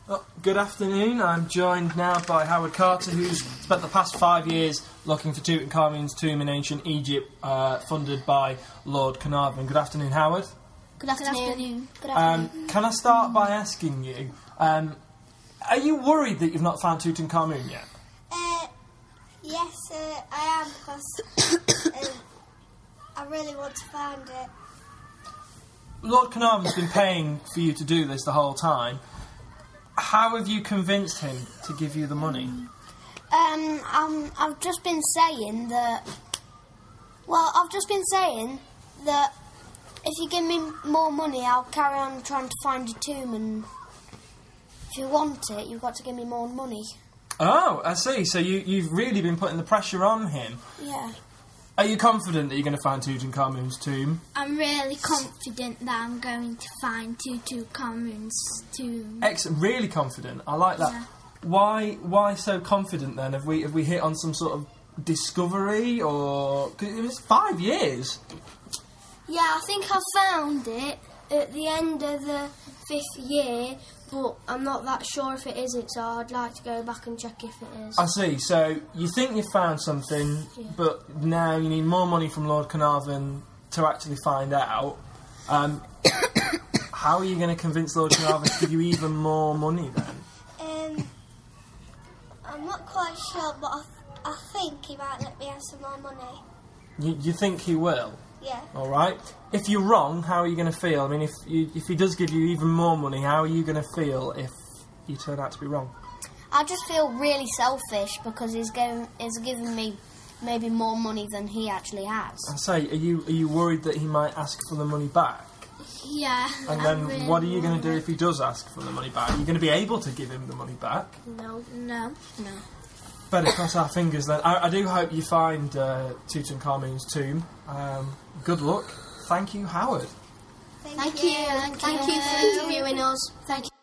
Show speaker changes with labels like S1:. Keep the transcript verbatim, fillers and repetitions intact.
S1: Well, good afternoon. I'm joined now by Howard Carter, who's spent the past five years looking for Tutankhamun's tomb in ancient Egypt, uh, funded by Lord Carnarvon. Good afternoon, Howard.
S2: Good afternoon. Good
S1: afternoon. Um, can I start by asking you, um, are you worried that you've not found Tutankhamun yet?
S2: Uh, yes, uh, I am, because um, I really want to find it.
S1: Lord Carnarvon's been paying for you to do this the whole time. How have you convinced him to give you the money?
S3: Um, um, I've just been saying that... Well, I've just been saying that if you give me more money, I'll carry on trying to find your tomb, and if you want it, you've got to give me more money.
S1: Oh, I see. So you, you've really been putting the pressure on him.
S3: Yeah.
S1: Are you confident that you're going to find Tutankhamun's tomb?
S4: I'm really confident that I'm going to find Tutankhamun's tomb.
S1: Excellent. Really confident. I like that.
S4: Yeah.
S1: Why? Why so confident then? Have we have we hit on some sort of discovery, or 'cause it was five years?
S4: Yeah, I think I found it at the end of the fifth year, but I'm not that sure if it isn't, so I'd like to go back and check if it is.
S1: I see. So you think you found something,
S4: Yeah.
S1: but now you need more money from Lord Carnarvon to actually find out. Um, how are you going to convince Lord Carnarvon to give you even more money then?
S2: Um, I'm not quite sure, but I, th- I think he might let me have some more money.
S1: You, you think he will?
S2: Yeah.
S1: All right. If you're wrong, how are you going to feel? I mean, if you, if he does give you even more money, how are you going to feel if you turn out to be wrong?
S3: I just feel really selfish because he's given, he's given me maybe more money than he actually has.
S1: I say, are you are you worried that he might ask for the money back?
S4: Yeah.
S1: And
S4: I'm
S1: then
S4: really
S1: what are you going to do
S4: worried.
S1: if he does ask for the money back? Are you going to be able to give him the money back?
S4: No, no, no.
S1: Better cross our fingers then. I, I do hope you find uh, Tutankhamun's tomb. Um, good luck. Thank you, Howard.
S2: Thank,
S4: Thank
S2: you.
S4: you. Thank you for interviewing us. Thank you.